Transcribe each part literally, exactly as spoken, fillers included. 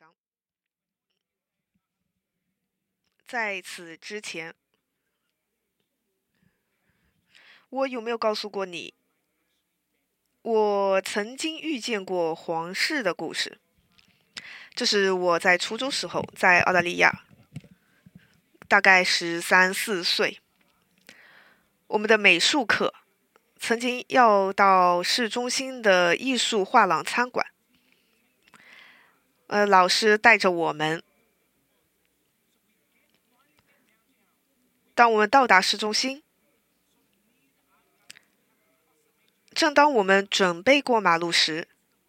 章。在此之前，我有没有告诉过你，我曾经遇见过皇室的故事？这是我在初中时候在澳大利亚，大概十三四岁，我们的美术课曾经要到市中心的艺术画廊参观。呃，老师带着我们，当我们到达市中心，正当我们准备过马路时，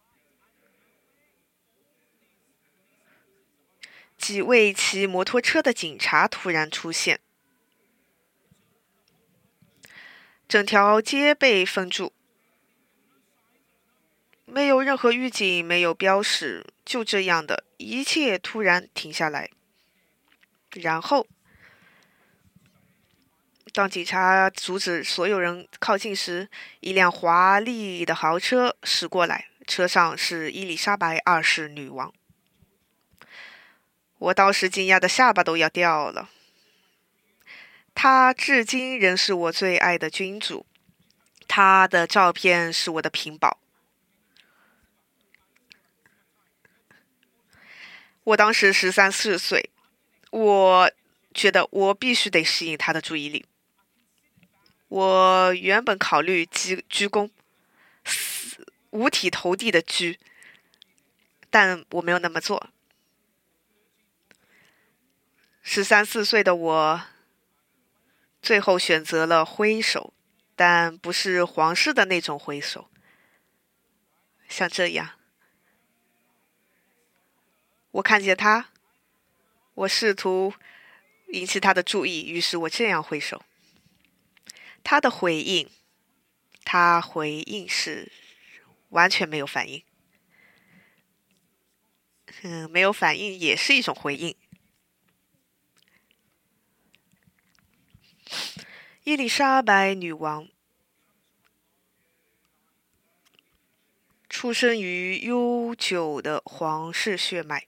几位骑摩托车的警察突然出现，整条街被封住，没有任何预警，没有标识，就这样的一切突然停下来。然后，当警察阻止所有人靠近时，一辆华丽的豪车驶过来，车上是伊丽莎白二世女王。我当时惊讶的下巴都要掉了。她至今仍是我最爱的君主，她的照片是我的屏保。我当时十三四岁，我觉得我必须得吸引她的注意力。我原本考虑鞠鞠躬，五体投地的鞠，但我没有那么做。十三四岁的我，最后选择了挥手，但不是皇室的那种挥手，像这样。我看见他，我试图引起他的注意，于是我这样挥手。他的回应，他回应是完全没有反应。嗯，没有反应也是一种回应。伊丽莎白女王出生于悠久的皇室血脉，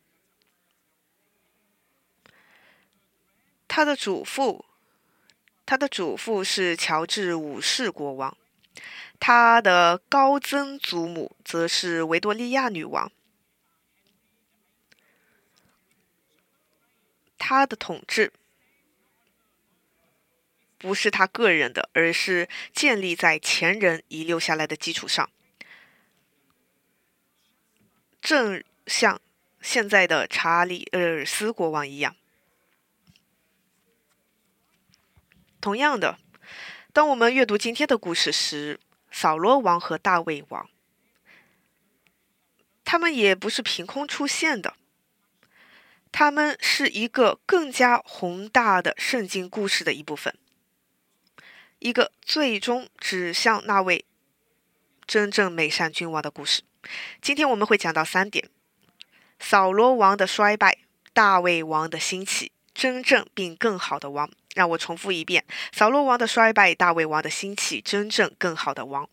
她的祖父，她的祖父是乔治五世国王，她的高曾祖母则是维多利亚女王。她的统治不是他个人的，而是建立在前人遗留下来的基础上，正像现在的查理厄尔斯国王一样。同样的，当我们阅读今天的故事时，扫罗王和大卫王，他们也不是凭空出现的，他们是一个更加宏大的圣经故事的一部分，一个最终指向那位真正美善君王的故事。今天我们会讲到三点：扫罗王的衰败，大卫王的兴起，真正并更好的王。让我重复一遍：扫罗王的衰败，大卫王的兴起，真正更好的王。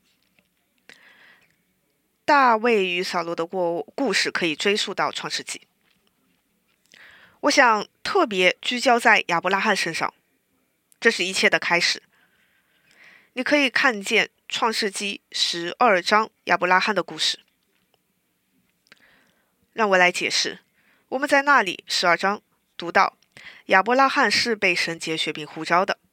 大卫与扫罗的故事可以追溯到创世纪。我想特别聚焦在亚伯拉罕身上，这是一切的开始。你可以看见创世纪十二章亚伯拉罕的故事。让我来解释，我们在那里十二章读到亚伯拉罕是被神拣选并呼召的。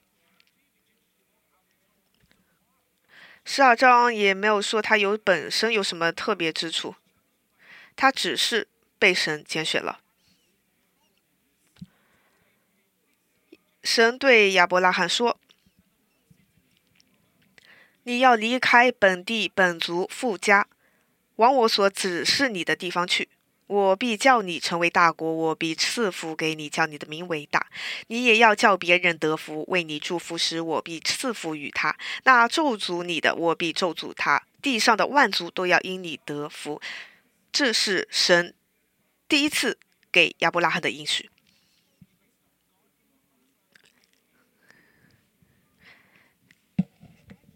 十二章也没有说他有本身有什么特别之处，他只是被神拣选了。神对亚伯拉罕说，你要离开本地本族父家，往我所指示你的地方去，我必叫你成为大国，我必赐福给你，叫你的名为大。你也要叫别人得福，为你祝福时，我必赐福于他。那咒诅你的，我必咒诅他。地上的万族都要因你得福。这是神第一次给亚伯拉罕的应许。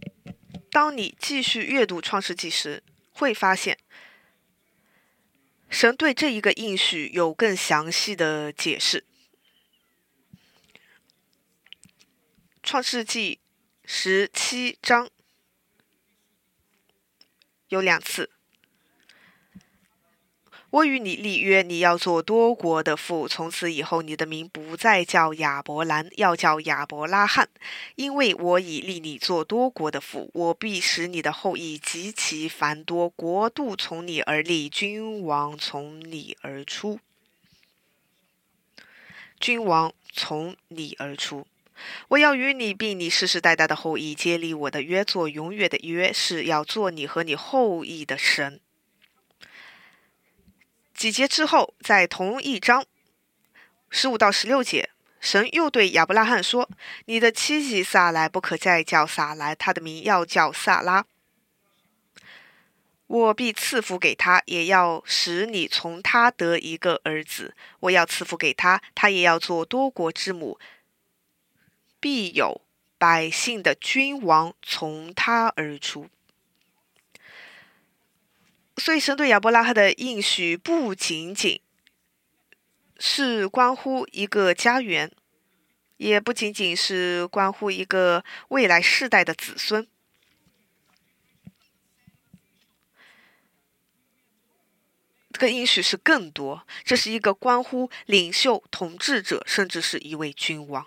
当你继续阅读创世纪时，会发现神对这一个应许有更详细的解释。创世纪十七章有两次，我与你立约，你要做多国的父。从此以后，你的名不再叫亚伯兰，要叫亚伯拉罕，因为我已立你做多国的父。我必使你的后裔极其繁多，国度从你而立，君王从你而出。君王从你而出。我要与你并你世世代代的后裔接立我的约，做永远的约，是要做你和你后裔的神。几节之后，在同一章十五到十六节，神又对亚伯拉罕说：你的妻子撒来不可再叫撒来，她的名要叫撒拉。我必赐福给他，也要使你从他得一个儿子。我要赐福给他，他也要做多国之母，必有百姓的君王从他而出。所以神对亚伯拉罕的应许不仅仅是关乎一个家园，也不仅仅是关乎一个未来世代的子孙。这个应许是更多，这是一个关乎领袖、统治者，甚至是一位君王。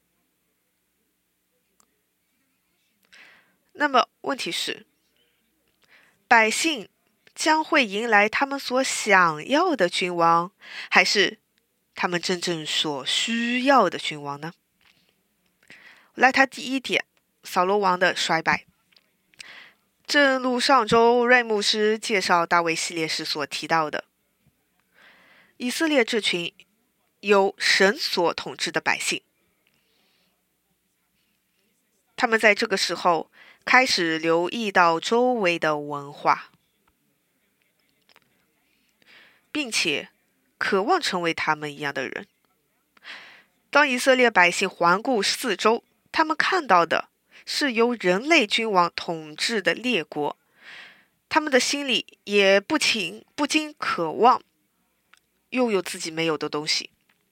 那么问题是，百姓将会迎来他们所想要的君王，还是他们真正所需要的君王呢？来谈第一点，扫罗王的衰败。正如上周瑞牧师介绍大卫系列时所提到的，以色列这群由神所统治的百姓，他们在这个时候开始留意到周围的文化，并且渴望成为他们一样的人。当以色列百姓环顾四周，他们看到的是由人类君王统治的列国，他们的心里也不禁不禁渴望拥有自己没有的东西。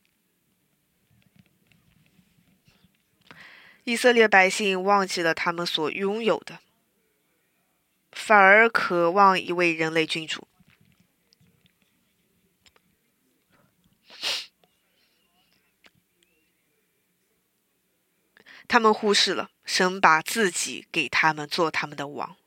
以色列百姓忘记了他们所拥有的，反而渴望一位人类君主。他们忽视了神把自己给他们做他们的王。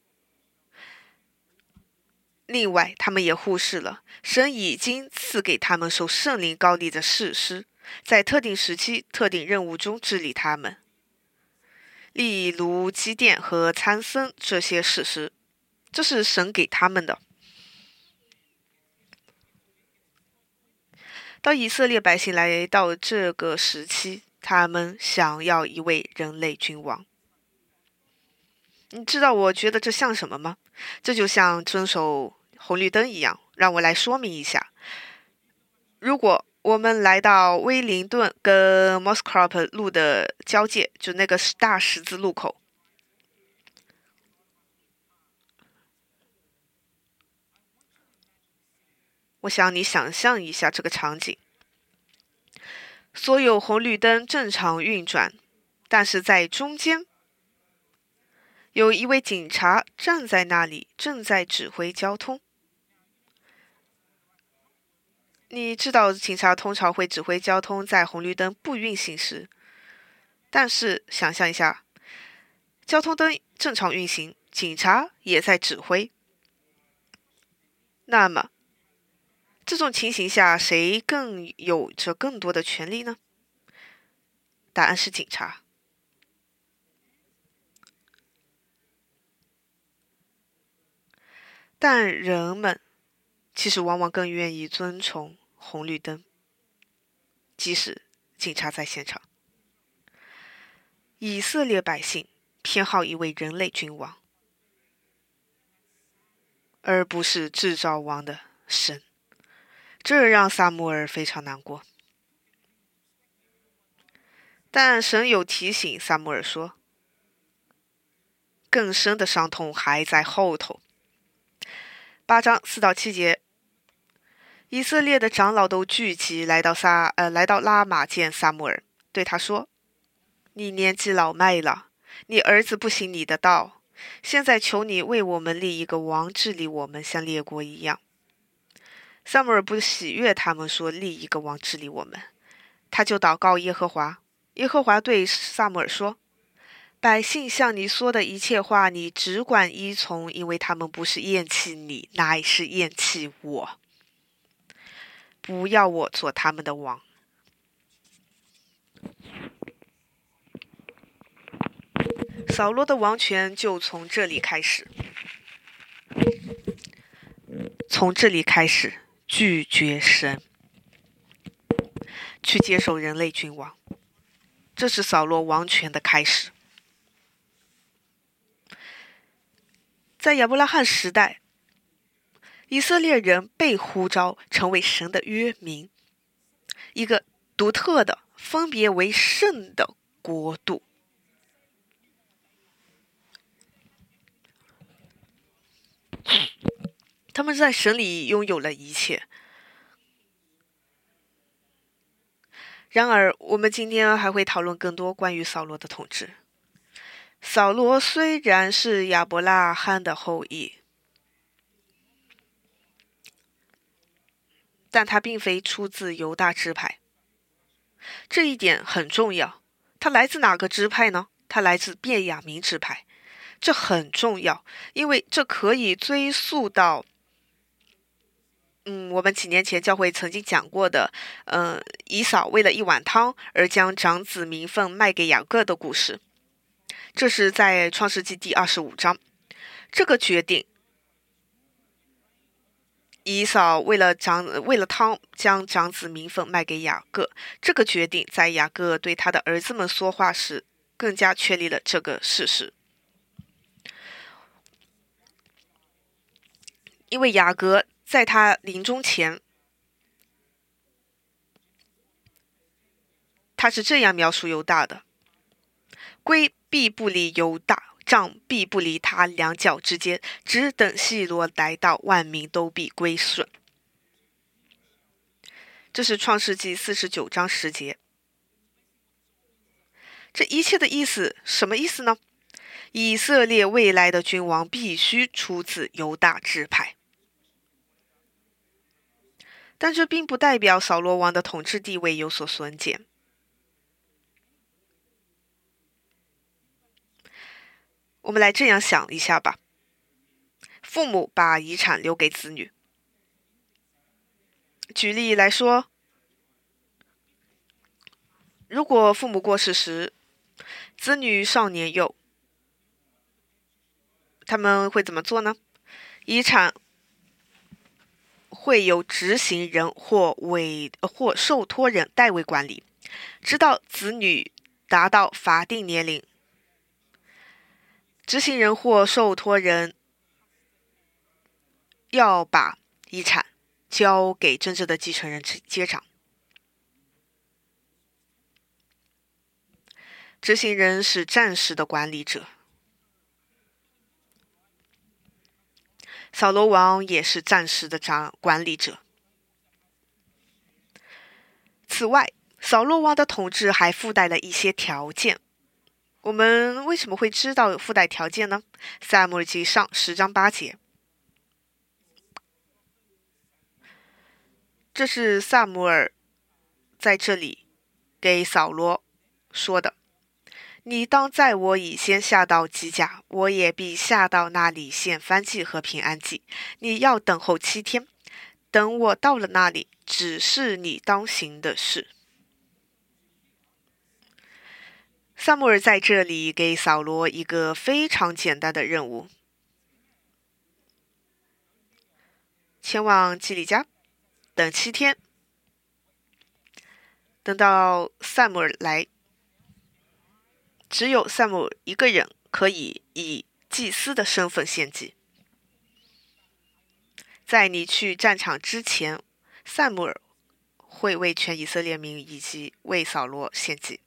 另外，他们也忽视了神已经赐给他们受圣灵高立的士师，在特定时期、特定任务中治理他们。例如基甸和参僧这些士师，这是神给他们的。当以色列百姓来到这个时期，他们想要一位人类君王。你知道我觉得这像什么吗？这就像遵守红绿灯一样。让我来说明一下。如果我们来到威灵顿跟 Mosscrop 路的交界，就那个大十字路口，我想你想象一下这个场景。所有红绿灯正常运转，但是在中间有一位警察站在那里，正在指挥交通。你知道警察通常会指挥交通在红绿灯不运行时，但是想象一下，交通灯正常运行，警察也在指挥。那么这种情形下，谁更有着更多的权利呢？答案是警察。但人们其实往往更愿意遵从红绿灯，即使警察在现场。以色列百姓偏好一位人类君王，而不是制造王的神，这让撒母耳非常难过。但神有提醒撒母耳说，更深的伤痛还在后头。八章四到七节， 以色列的长老都聚集来到撒呃来到拉玛见撒母耳，对他说：“你年纪老迈了，你儿子不行你的道，现在求你为我们立一个王治理我们，像列国一样。”撒母耳不喜悦他们说立一个王治理我们，他就祷告耶和华。耶和华对撒母耳说：“百姓向你说的一切话，你只管依从，因为他们不是厌弃你，乃是厌弃我。不要我做他们的王。”扫罗的王权就从这里开始，从这里开始拒绝神，去接受人类君王，这是扫罗王权的开始。在亚伯拉罕时代，以色列人被呼召成为神的约民，一个独特的、分别为圣的国度。他们在神里拥有了一切。然而，我们今天还会讨论更多关于扫罗的统治。扫罗虽然是亚伯拉罕的后裔，但他并非出自犹大支派，这一点很重要。他来自哪个支派呢？他来自便雅悯支派，这很重要，因为这可以追溯到，嗯，我们几年前教会曾经讲过的，呃，以扫为了一碗汤而将长子名分卖给雅各的故事。这是在创世纪第二十五章。这个决定，以扫为了长为了汤将长子名分卖给雅各，这个决定在雅各对他的儿子们说话时，更加确立了这个事实。因为雅各在他临终前，他是这样描述犹大的：龟必不离犹大，杖必不离他两脚之间，只等细罗来到，万民都必归顺。这是创世纪四十九章十节。这一切的意思，什么意思呢？以色列未来的君王必须出自犹大支派。但这并不代表扫罗王的统治地位有所损减。我们来这样想一下吧，父母把遗产留给子女。举例来说，如果父母过世时，子女少年幼，他们会怎么做呢？遗产会由执行人或委或受托人代为管理，直到子女达到法定年龄。执行人或受托人要把遗产交给真正的继承人接掌。执行人是暂时的管理者，扫罗王也是暂时的掌管理者。此外，扫罗王的统治还附带了一些条件。我们为什么会知道有附带条件呢？撒母耳记上十章八节，这是撒母耳在这里给扫罗说的：“你当在我以先下到基甲，我也必下到那里献燔祭和平安祭。你要等候七天，等我到了那里，只是你当行的事。”撒母耳在这里给扫罗一个非常简单的任务：前往基里加，等七天，等到撒母耳来。只有撒母耳一个人可以以祭司的身份献祭。在你去战场之前，撒母耳会为全以色列民以及为扫罗献祭。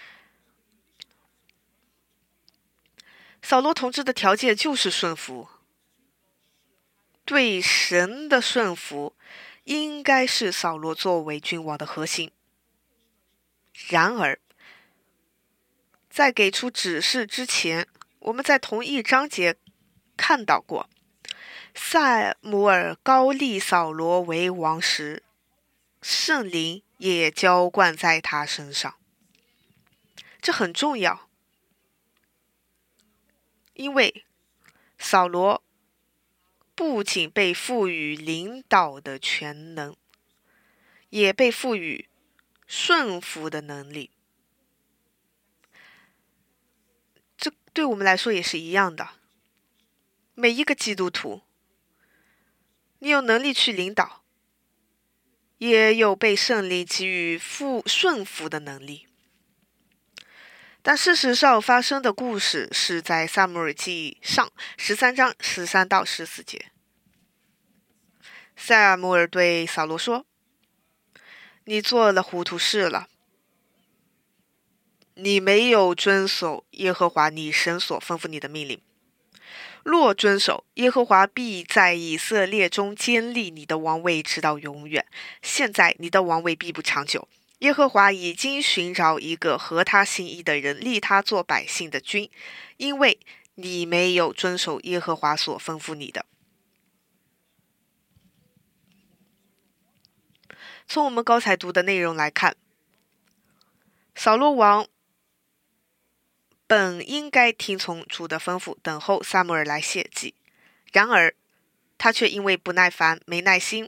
扫罗统治的条件就是顺服，对神的顺服应该是扫罗作为君王的核心。然而，在给出指示之前，我们在同一章节看到过，撒母耳高立扫罗为王时，圣灵也浇灌在他身上。这很重要，因为扫罗不仅被赋予领导的全能，也被赋予顺服的能力。这对我们来说也是一样的。每一个基督徒，你有能力去领导，也有被圣灵给予服顺服的能力。但事实上发生的故事是在撒母耳记上十三章十三到十四节。撒母耳对扫罗说：你做了糊涂事了，你没有遵守耶和华你神所吩咐你的命令。若遵守，耶和华必在以色列中坚立你的王位直到永远。现在你的王位必不长久。耶和华已经寻找一个合他心意的人，立他做百姓的君，因为你没有遵守耶和华所吩咐你的。从我们刚才读的内容来看，扫罗王本应该听从主的吩咐，等候撒母耳来献祭，然而他却因为不耐烦、没耐心，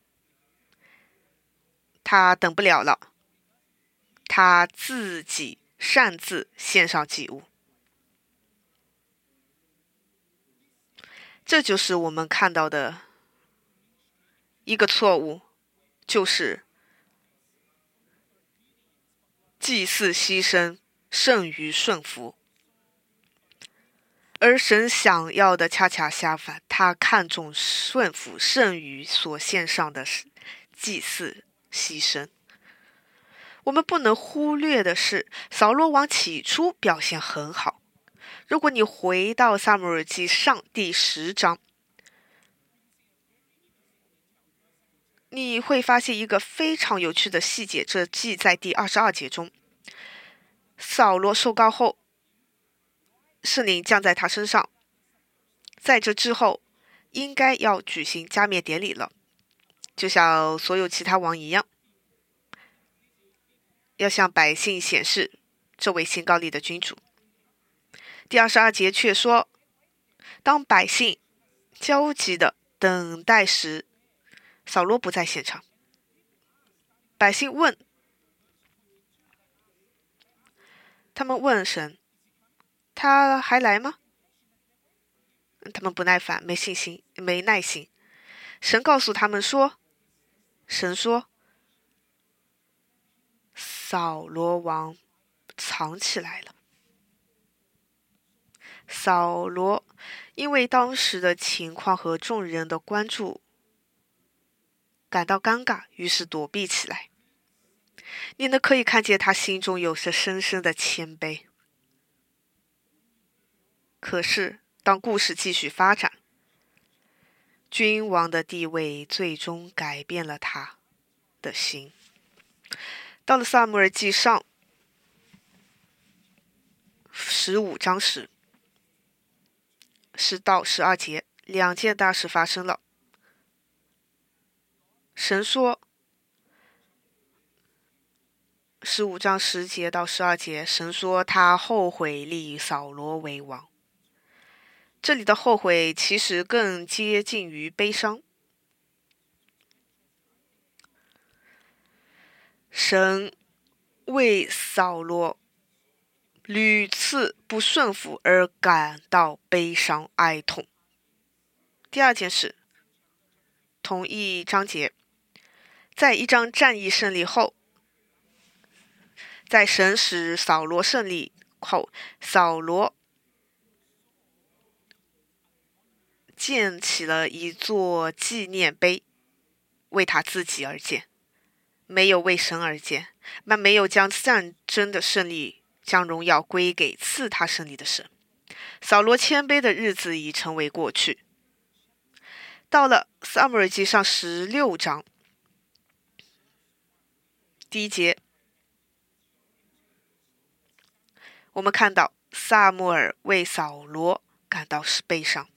他等不了了，他自己擅自献上祭物。这就是我们看到的一个错误，就是祭祀牺牲胜于顺服。而神想要的恰恰相反，他看重顺服胜于所献上的祭祀牺牲。我们不能忽略的是，扫罗王起初表现很好。如果你回到撒母耳记上第十章，你会发现一个非常有趣的细节，这记在第二十二节中。扫罗受膏后，圣灵降在他身上，在这之后应该要举行加冕典礼了，就像所有其他王一样，要向百姓显示这位新高立的君主。第二十二节却说，当百姓焦急的等待时，扫罗不在现场。百姓问，他们问神，他还来吗？他们不耐烦，没信心，没耐心。神告诉他们说，神说，扫罗王藏起来了。扫罗因为当时的情况和众人的关注感到尴尬，于是躲避起来。你呢，可以看见他心中有着深深的谦卑。可是当故事继续发展，君王的地位最终改变了他的心。到了撒母耳记上十五章时，十到十二节，两件大事发生了。神说，十五章十节到十二节，神说他后悔立扫罗为王。这里的后悔其实更接近于悲伤。神为扫罗屡次不顺服而感到悲伤哀痛。第二件事，同一章节，在一场战役胜利后，在神使扫罗胜利后，扫罗建起了一座纪念碑，为他自己而建，没有为神而建，那没有将战争的胜利将荣耀归给赐他胜利的神。扫罗谦卑的日子已成为过去。到了撒母耳记上十六章， 第一节，我们看到撒母耳为扫罗感到悲伤，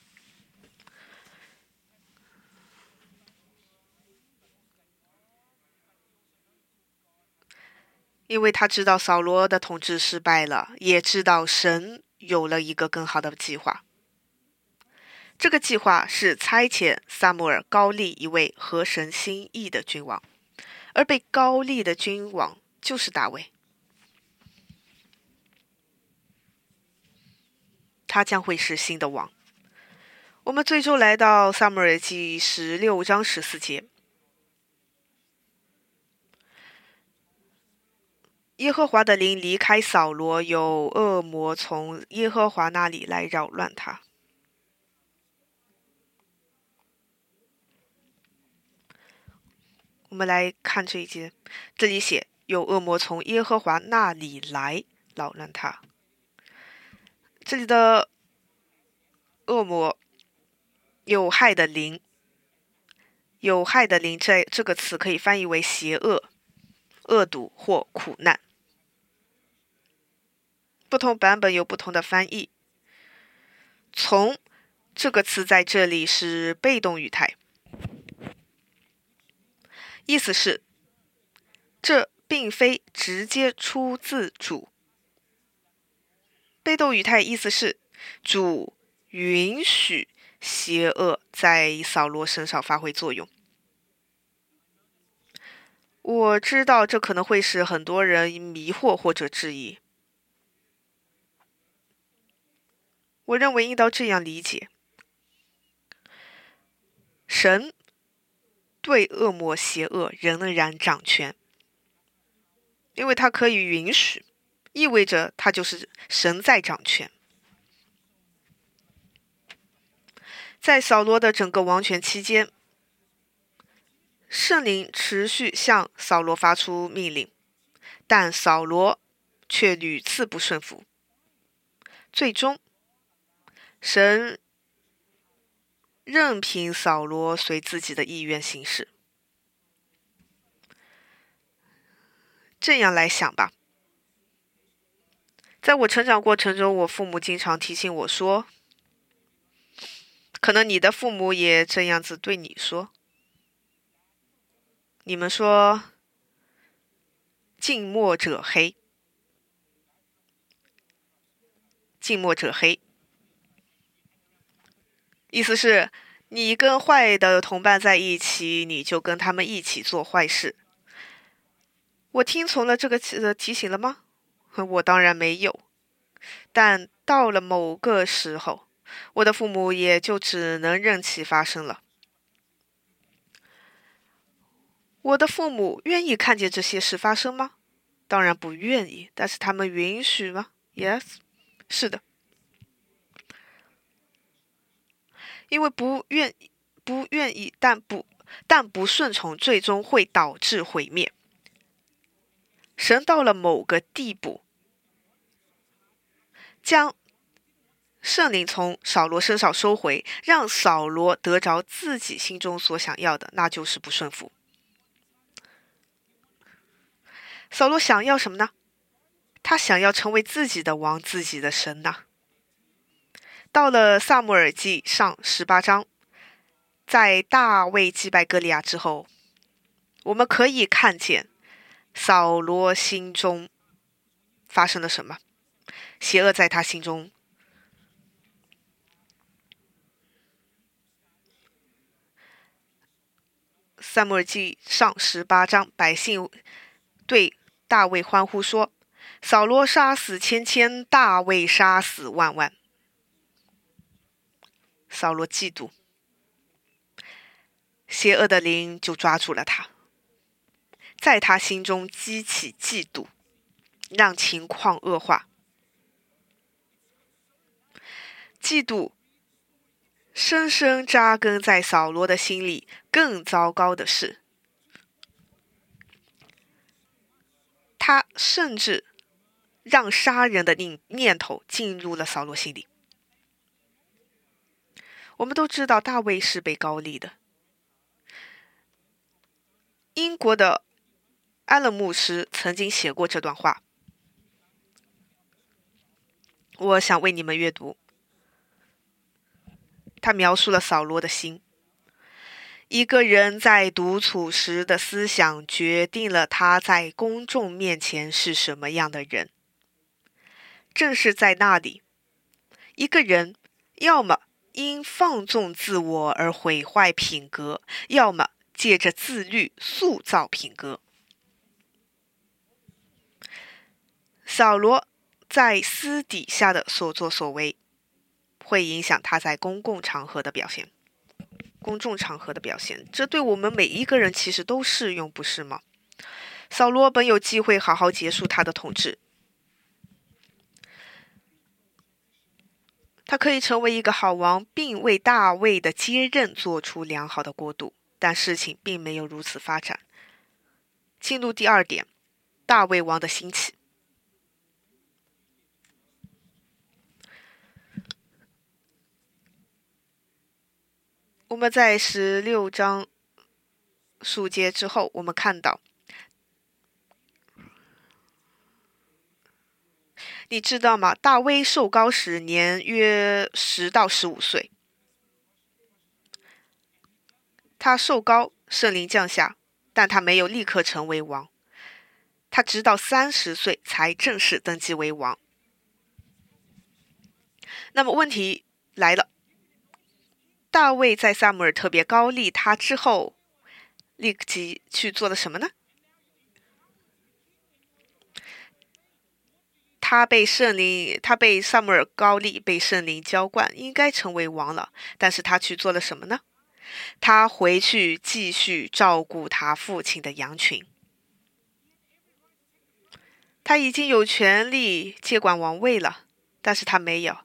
因为他知道扫罗的统治失败了，也知道神有了一个更好的计划。这个计划是差遣撒母耳膏立一位合神心意的君王，而被膏立的君王就是大卫。他将会是新的王。我们最终来到撒母耳记十六章十四节。耶和华的灵离开扫罗，有恶魔从耶和华那里来扰乱他。我们来看这一节，这里写有恶魔从耶和华那里来扰乱他。这里的恶魔，有害的灵，有害的灵这这个词可以翻译为邪恶、恶毒或苦难。不同版本有不同的翻译。从这个词在这里是被动语态，意思是这并非直接出自主。被动语态意思是主允许邪恶在扫罗身上发挥作用。我知道这可能会使很多人迷惑或者质疑。我认为应当这样理解：神对恶魔邪恶仍然掌权，因为他可以允许，意味着他就是神在掌权。在扫罗的整个王权期间，圣灵持续向扫罗发出命令，但扫罗却屡次不顺服。最终，神任凭扫罗随自己的意愿行事。这样来想吧，在我成长过程中，我父母经常提醒我说，可能你的父母也这样子对你说。你们说近墨者黑，近墨者黑，意思是你跟坏的同伴在一起，你就跟他们一起做坏事。我听从了这个提醒了吗？我当然没有。但到了某个时候，我的父母也就只能任其发生了。我的父母愿意看见这些事发生吗？当然不愿意，但是他们允许吗？ Yes， 是的。因为不愿意，不愿意，但不但不顺从，最终会导致毁灭。神到了某个地步，将圣灵从扫罗身上收回，让扫罗得着自己心中所想要的，那就是不顺服。扫罗想要什么呢？他想要成为自己的王，自己的神呐。到了撒母耳记上十八章，在大卫击败歌利亚之后，我们可以看见扫罗心中发生了什么，邪恶在他心中。撒母耳记上十八章，百姓对大卫欢呼说，扫罗杀死千千，大卫杀死万万。扫罗嫉妒，邪恶的灵就抓住了他，在他心中激起嫉妒，让情况恶化。嫉妒深深扎根在扫罗的心里。更糟糕的是，他甚至让杀人的念念头进入了扫罗心里。我们都知道大卫是被膏立的，英国的安乐牧师曾经写过这段话，我想为你们阅读。他描述了扫罗的心。一个人在独处时的思想决定了他在公众面前是什么样的人。正是在那里，一个人要么因放纵自我而毁坏品格，要么借着自律塑造品格。扫罗在私底下的所作所为，会影响他在公共场合的表现。公众场合的表现，这对我们每一个人其实都适用，不是吗？扫罗本有机会好好结束他的统治，他可以成为一个好王，并为大卫的接任做出良好的过渡，但事情并没有如此发展。进入第二点，大卫王的兴起。我们在十六章数节之后，我们看到，你知道吗？大卫受膏时年约十到十五岁，他受膏，圣灵降下，但他没有立刻成为王，他直到三十岁才正式登基为王。那么问题来了，大卫在撒母耳特别高立他之后，立即去做了什么呢？他被圣灵，他被撒母耳高立，被圣灵浇灌，应该成为王了。但是他去做了什么呢？他回去继续照顾他父亲的羊群。他已经有权利接管王位了，但是他没有。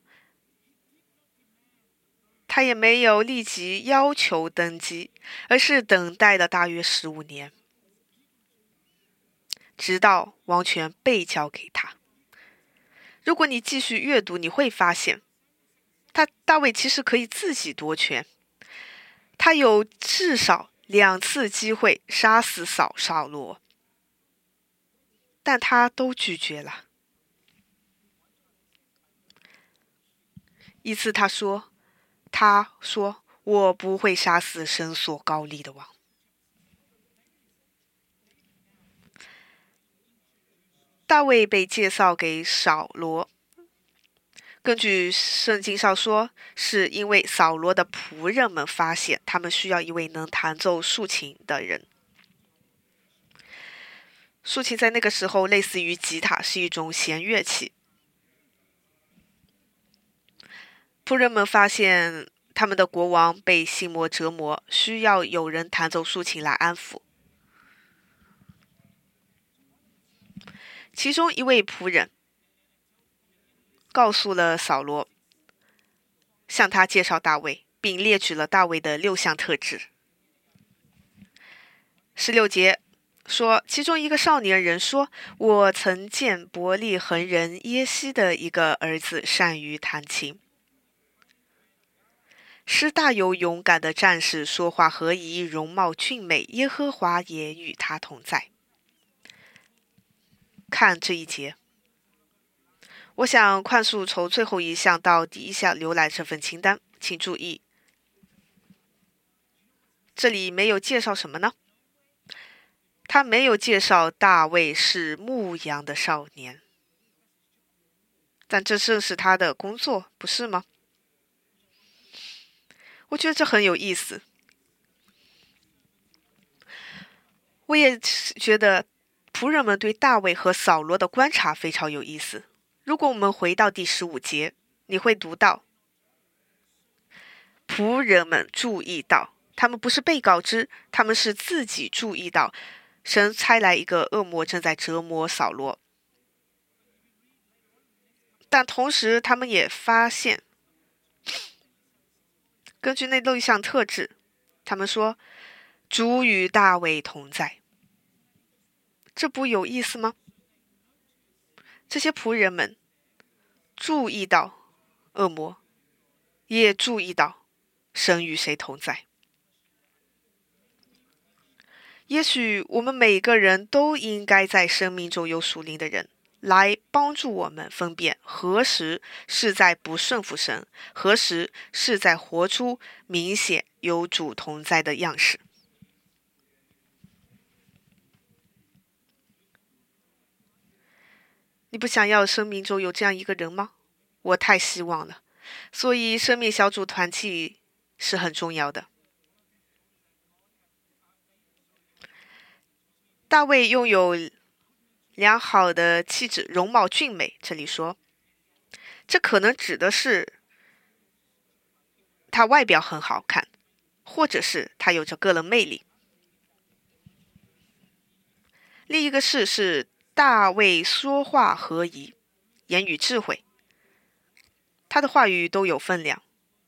他也没有立即要求登基，而是等待了大约十五年，直到王权被交给他。如果你继续阅读，你会发现，他大卫其实可以自己夺权。他有至少两次机会杀死扫扫罗，但他都拒绝了。一次他说，他说我不会杀死神所高立的王。大卫被介绍给扫罗，根据圣经上说，是因为扫罗的仆人们发现他们需要一位能弹奏竖琴的人。竖琴在那个时候类似于吉他，是一种弦乐器。仆人们发现他们的国王被心魔折磨，需要有人弹奏竖琴来安抚。其中一位仆人告诉了扫罗，向他介绍大卫，并列举了大卫的六项特质。十六节说，其中一个少年人说，我曾见伯利恒人耶西的一个儿子善于弹琴，是大有勇敢的战士，说话合宜，容貌俊美，耶和华也与他同在。看这一节，我想快速从最后一项到第一项浏览这份清单，请注意，这里没有介绍什么呢？他没有介绍大卫是牧羊的少年，但这正是他的工作，不是吗？我觉得这很有意思。我也觉得仆人们对大卫和扫罗的观察非常有意思。如果我们回到第十五节，你会读到仆人们注意到，他们不是被告知，他们是自己注意到神差来一个恶魔正在折磨扫罗，但同时他们也发现，根据那六项特质，他们说主与大卫同在。这不有意思吗？这些仆人们注意到恶魔，也注意到神与谁同在。 也许我们每个人都应该在生命中有属灵的人，来帮助我们分辨何时是在不顺服神，何时是在活出明显有主同在的样式。你不想要生命中有这样一个人吗？我太希望了。所以生命小组团契是很重要的。大卫拥有良好的气质，容貌俊美。这里说，这可能指的是他外表很好看，或者是他有着个人魅力。另一个是是大卫说话合宜，言语智慧，他的话语都有分量。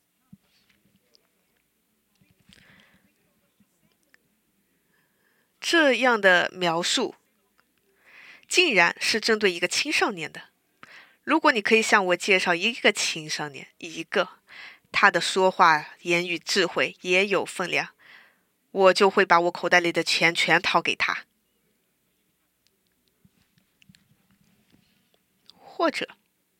这样的描述竟然是针对一个青少年的。如果你可以向我介绍一个青少年，一个他的说话言语智慧也有分量，我就会把我口袋里的钱全掏给他。或者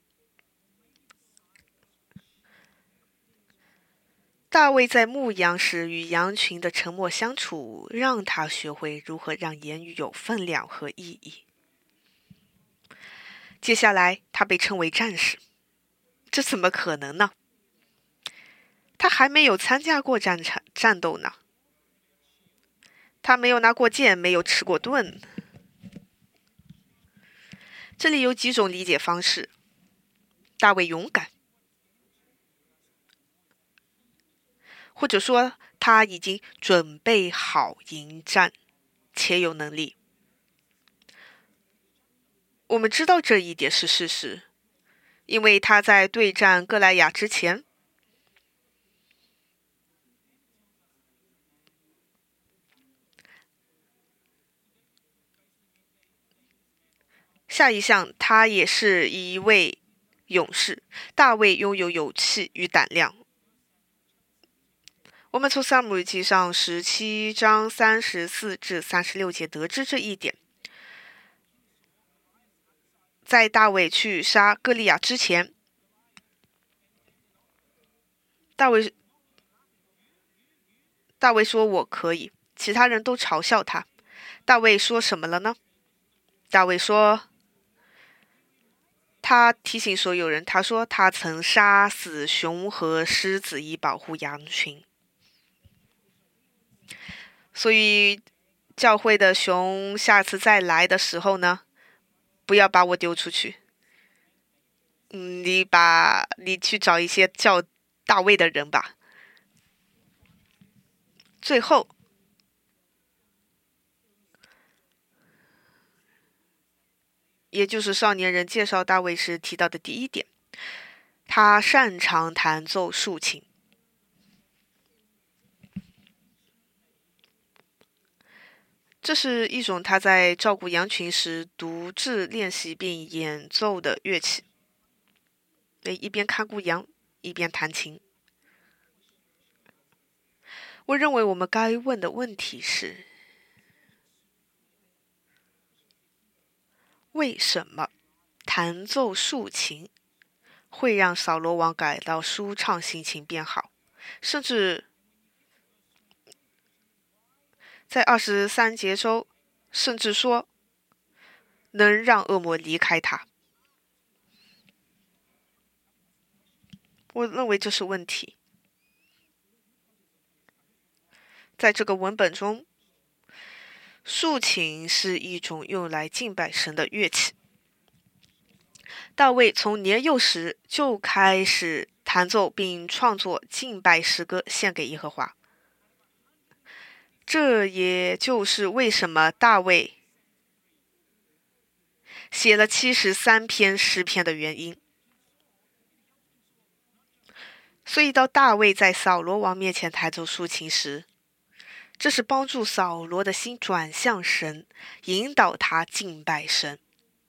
大卫在牧羊时与羊群的沉默相处，让他学会如何让言语有分量和意义。接下来他被称为战士，这怎么可能呢？他还没有参加过战场战斗呢，他没有拿过剑，没有吃过盾。这里有几种理解方式。大卫勇敢，或者说他已经准备好迎战，且有能力。我们知道这一点是事实，因为他在对战歌莱雅之前，下一项他也是一位勇士。大卫拥有勇气与胆量。我们从撒母耳记上十七章三十四至三十六节得知这一点。在大卫去杀歌利亚之前，大卫大卫说我可以，其他人都嘲笑他。大卫说什么了呢？大卫说，他提醒所有人，他说他曾杀死熊和狮子以保护羊群。所以教会的熊下次再来的时候呢，不要把我丢出去。嗯，你把你去找一些叫大卫的人吧。最后，也就是少年人介绍大卫时提到的第一点，他擅长弹奏竖琴。这是一种他在照顾羊群时独自练习并演奏的乐器，对，一边看顾羊，一边弹琴。我认为我们该问的问题是：为什么弹奏竖琴会让扫罗王感到舒畅，心情变好，甚至在二十三节中，甚至说能让恶魔离开他？我认为这是问题。在这个文本中，竖琴是一种用来敬拜神的乐器。大卫从年幼时就开始弹奏并创作敬拜诗歌献给耶和华。这也就是为什么大卫写了七十三篇诗篇的原因。所以到大卫在扫罗王面前弹奏竖琴时，这是帮助扫罗的心转向神，引导他敬拜神。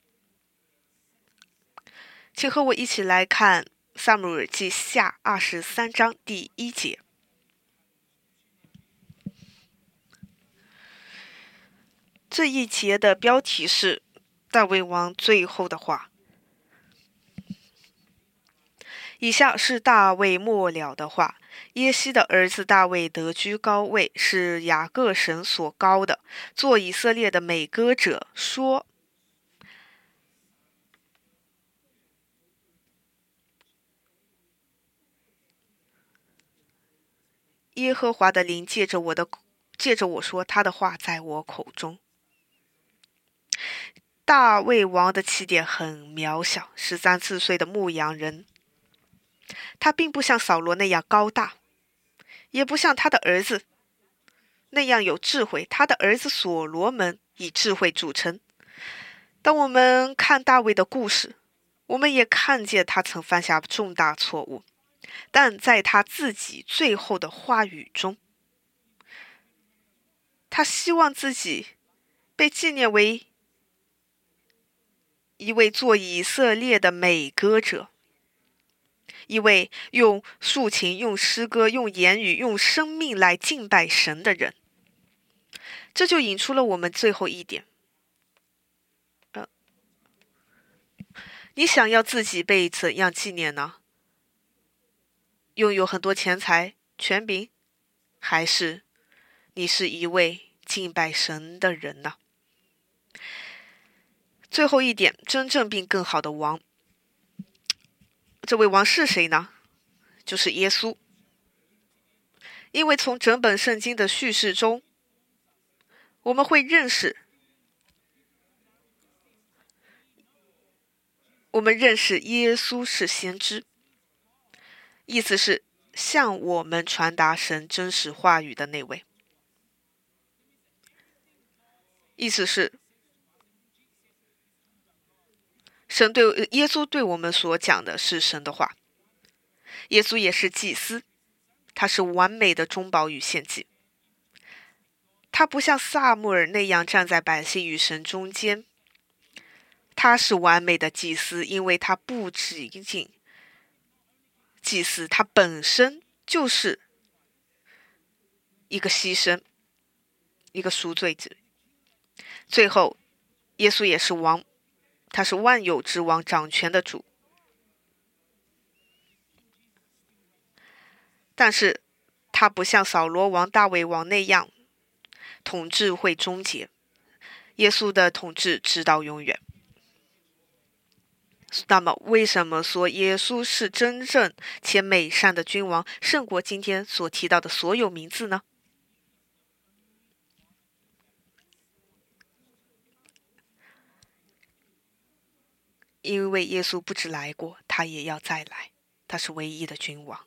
请和我一起来看撒母耳记下二十三章第一节。 这一节的标题是大卫王最后的话。以下是大卫末了的话：耶西的儿子大卫得居高位，是雅各神所高的，做以色列的美歌者，说：耶和华的灵借着我的借着我说，他的话在我口中。大卫王的起点很渺小，十三四岁的牧羊人，他并不像扫罗那样高大，也不像他的儿子那样有智慧。他的儿子所罗门以智慧著称。当我们看大卫的故事，我们也看见他曾犯下重大错误，但在他自己最后的话语中，他希望自己被纪念为一位做以色列的美歌者，一位用竖琴、用诗歌、用言语、用生命来敬拜神的人。这就引出了我们最后一点。呃，你想要自己被怎样纪念呢？拥有很多钱财、权柄，还是你是一位敬拜神的人呢？最后一点，真正并更好的王。这位王是谁呢？就是耶稣。因为从整本圣经的叙事中，我们会认识我们认识耶稣是先知，意思是向我们传达神真实话语的那位。意思是神对耶稣对我们所讲的是神的话。耶稣也是祭司，他是完美的中保与献祭。他不像撒母耳那样站在百姓与神中间，他是完美的祭司，因为他不仅仅祭司，他本身就是一个牺牲，一个赎罪者。最后，耶稣也是王，他是万有之王，掌权的主。但是他不像扫罗王、大卫王那样统治会终结，耶稣的统治直到永远。那么为什么说耶稣是真正且美善的君王，胜过今天所提到的所有名字呢？因为耶稣不只来过，他也要再来，他是唯一的君王。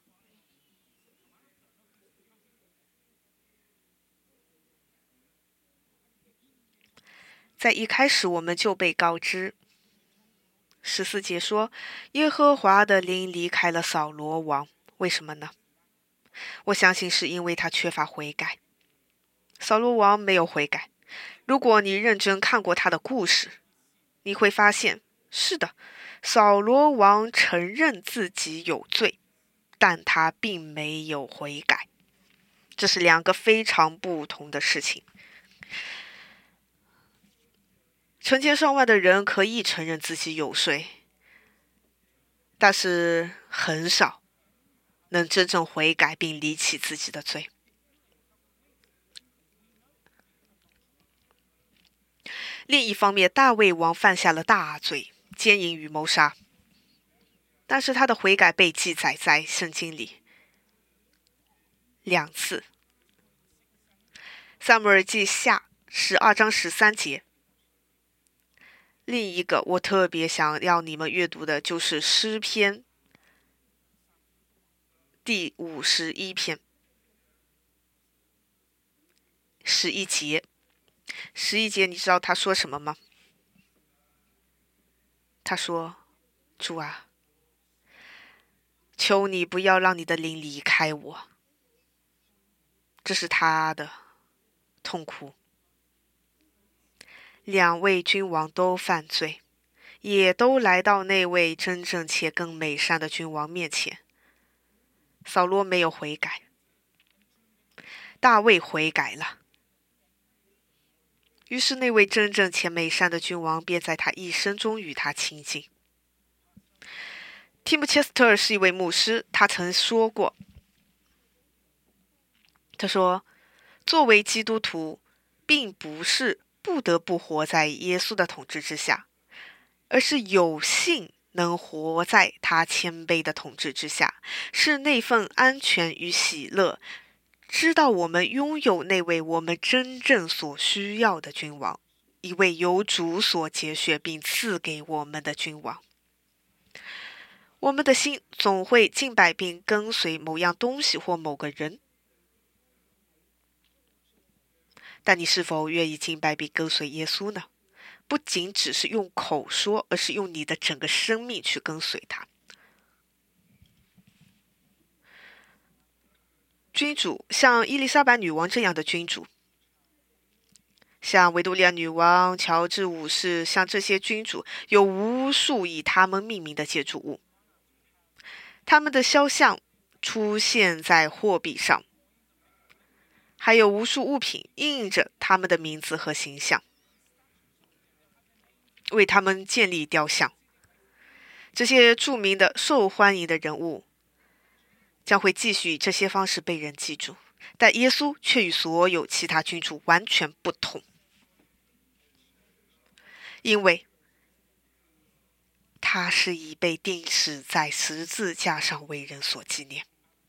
在一开始我们就被告知，十四节说，耶和华的灵离开了扫罗王，为什么呢？我相信是因为他缺乏悔改。扫罗王没有悔改。如果你认真看过他的故事，你会发现，是的，扫罗王承认自己有罪，但他并没有悔改。这是两个非常不同的事情。成千上万的人可以承认自己有罪，但是很少能真正悔改并离弃自己的罪。另一方面，大卫王犯下了大罪，奸淫与谋杀，但是他的悔改被记载在圣经里两次。撒母耳记下十二章十三节。另一个我特别想要你们阅读的就是诗篇第五十一篇十一节。十一节你知道他说什么吗？他说，主啊，求你不要让你的灵离开我。这是他的痛苦。两位君王都犯罪，也都来到那位真正且更美善的君王面前。扫罗没有悔改，大卫悔改了。 于是那位真正且美善的君王便在他一生中与他亲近。蒂姆·切斯特尔是一位牧师，他曾说过，他说，作为基督徒，并不是不得不活在耶稣的统治之下，而是有幸能活在他谦卑的统治之下，是那份安全与喜乐，知道我们拥有那位我们真正所需要的君王，一位由主所节选并赐给我们的君王。我们的心总会敬拜并跟随某样东西或某个人，但你是否愿意敬拜并跟随耶稣呢？不仅只是用口说，而是用你的整个生命去跟随他。君主，像伊丽莎白女王这样的君主，像维多利亚女王、乔治五世，像这些君主，有无数以他们命名的建筑物，他们的肖像出现在货币上，还有无数物品印着他们的名字和形象，为他们建立雕像。这些著名的、受欢迎的人物将会继续以这些方式被人记住，但耶稣却与所有其他君主完全不同，因为他是以被钉死在十字架上为人所纪念。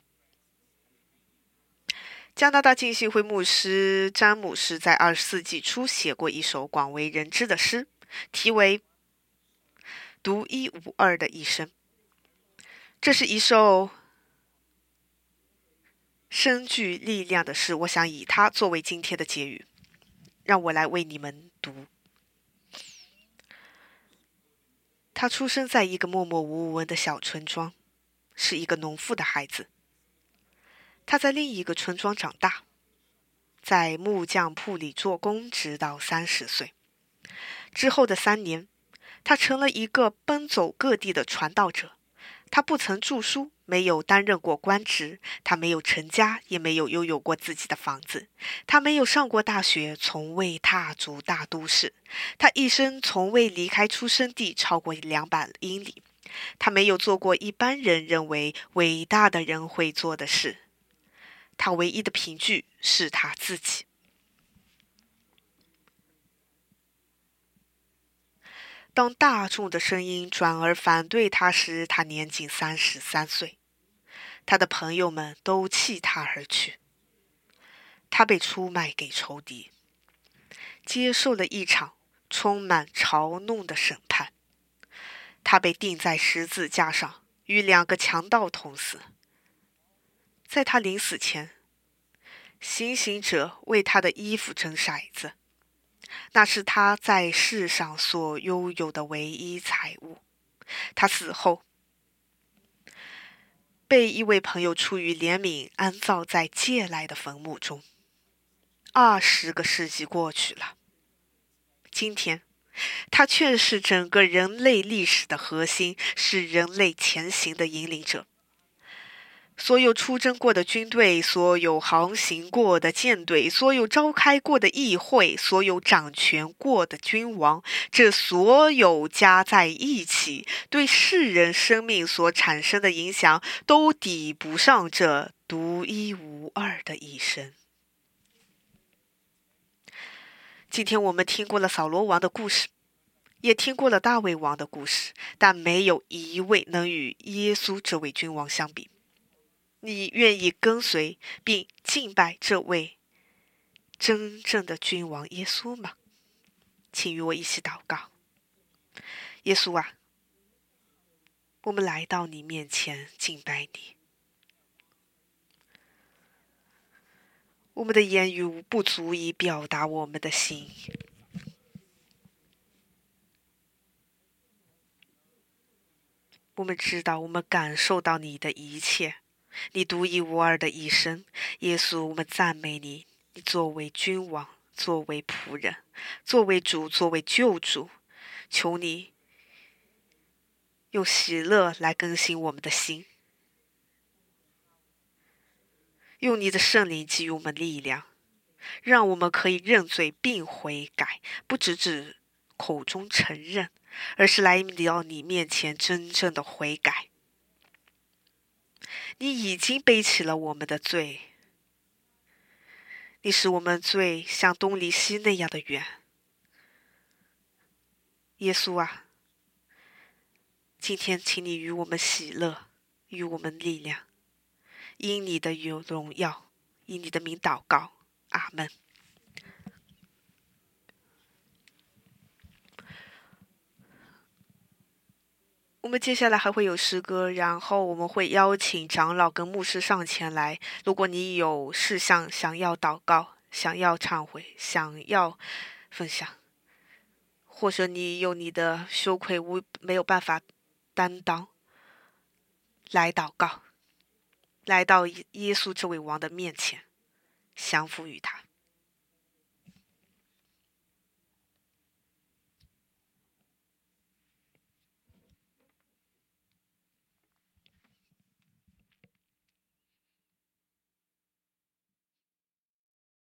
加拿大浸信会牧师詹姆斯在二十世纪初写过一首广为人知的诗，题为《独一无二的一生》。这是一首深具力量的诗，我想以它作为今天的结语。让我来为你们读。他出生在一个默默无闻的小村庄，是一个农妇的孩子。他在另一个村庄长大，在木匠铺里做工，直到三十岁。之后的三年，他成了一个奔走各地的传道者。他不曾著书，没有担任过官职，他没有成家，也没有拥有过自己的房子。他没有上过大学，从未踏足大都市。他一生从未离开出生地超过两百英里。他没有做过一般人认为伟大的人会做的事。他唯一的凭据是他自己。当大众的声音转而反对他时，他年仅三十三岁。他的朋友们都弃他而去。他被出卖给仇敌，接受了一场充满嘲弄的审判。他被钉在十字架上，与两个强盗同死。在他临死前，行刑者为他的衣服掷骰子，那是他在世上所拥有的唯一财物。他死后，被一位朋友出于怜悯安葬在借来的坟墓中。二十个世纪过去了，今天他却是整个人类历史的核心，是人类前行的引领者。所有出征过的军队，所有航行过的舰队，所有召开过的议会，所有掌权过的君王，这所有加在一起，对世人生命所产生的影响，都抵不上这独一无二的一生。今天我们听过了扫罗王的故事，也听过了大卫王的故事，但没有一位能与耶稣这位君王相比。你愿意跟随并敬拜这位真正的君王耶稣吗？请与我一起祷告。耶稣啊，我们来到你面前敬拜你。我们的言语不足以表达我们的心，我们知道，我们感受到你的一切，你独一无二的一生。耶稣，我们赞美你，你作为君王，作为仆人，作为主，作为救主，求你用喜乐来更新我们的心，用你的圣灵给予我们力量， 让我们可以认罪并悔改，不只指口中承认，而是来到你面前真正的悔改。你已经背起了我们的罪，你使我们罪像东离西那样的远。耶稣啊，今天请你与我们喜乐，与我们力量，因你的有荣耀，以你的名祷告，阿们。我们接下来还会有诗歌，然后我们会邀请长老跟牧师上前来。如果你有事项想要祷告、想要忏悔、想要分享，或者你有你的羞愧无没有办法担当，来祷告，来到耶稣这位王的面前，降服于他。